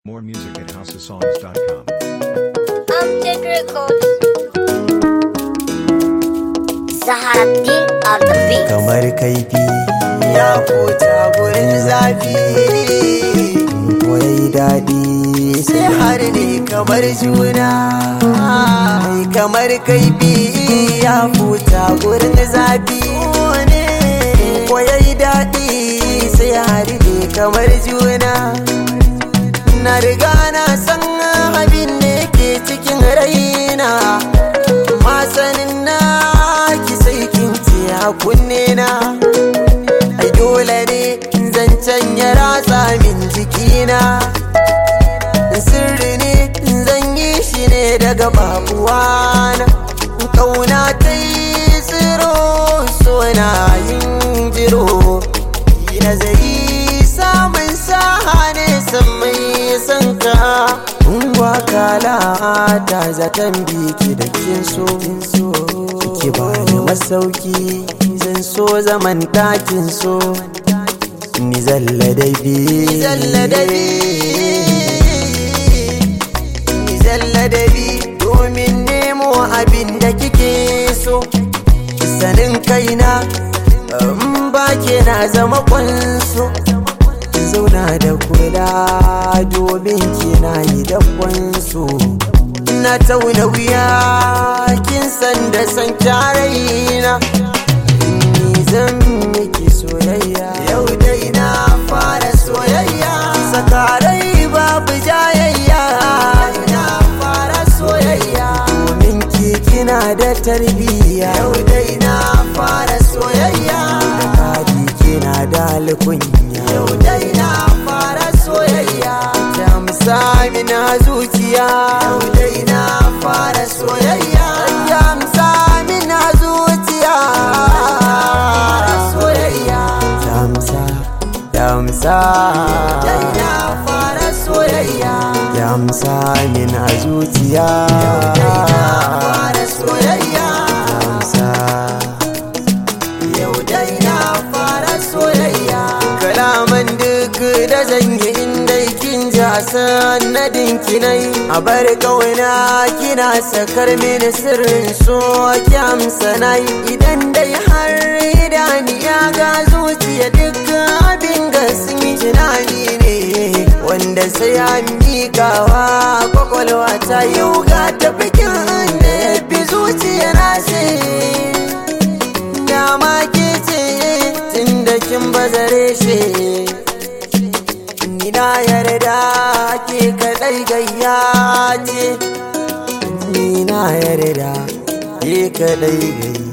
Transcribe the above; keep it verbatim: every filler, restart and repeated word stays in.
More music at house of songs dot com. Amjad Records. Zaharaddin on the beat. Kamar kaifi ya fota gurin zafi, ko yayi daɗi sai har ne kamar juna. Kamar kaifi ya fota gurin zafi, ko yayi daɗi sai har ne kamar juna. Na riga na san abin da ke cikin raina, masanin na ki sai kin ce a kunne na. Ai dole ne zancen ya ratsa min jikina, sirri ne zan yi shi ne daga babuwana. Kauna ta yi tsiro, so na yin jiro, yi nazari samun saha ne san mai sanka. Ungwa kala ta zaton biki da kin so, ki ba ni masauki zan so zaman ɗakin so. Ni zalla dai bi, ni zalla dai bi, ni zalla dai bi, domin nemo abin da kike so. Sanin kaina in ba ke na zama kwanso, zauna da kula domin kina yi dakwansu. Na tauna wuya kin san da san kyaraina, ni zan miki soyayya. Yau dai na fara soyayya, sakarai babu jayayya. Na fara soyayya domin ki kina da tarbiyya. Yau dai na fara soyayya, da kadi kina da alkunya. Yau dai na fara soyayya, ta musami na zuciya. Yau dai na fara soyayya, ta musami na zuciya. Soyayya, ta musa, ta musa. Dai na fara soyayya, ta musami na zuciya. Yau dai na fara soyayya, ta musa. Yau dai na fara soyayya. Kalaman duk da zan yi inda kin ji a sanadin kinai, a bar kauna kina sakar mini sirrin so ki amsa nai. Idan dai har idaniya ga zuciya duk abin gasmi tunani ne, wanda sai an miƙawa kwakwalwa ta. Yau ga tafikin da ya fi zuciya na ce, dama ke ce tun da kin bazare shi. Ni na yarda ke kaɗai gayya ce, ni na yarda ke kaɗai gayya.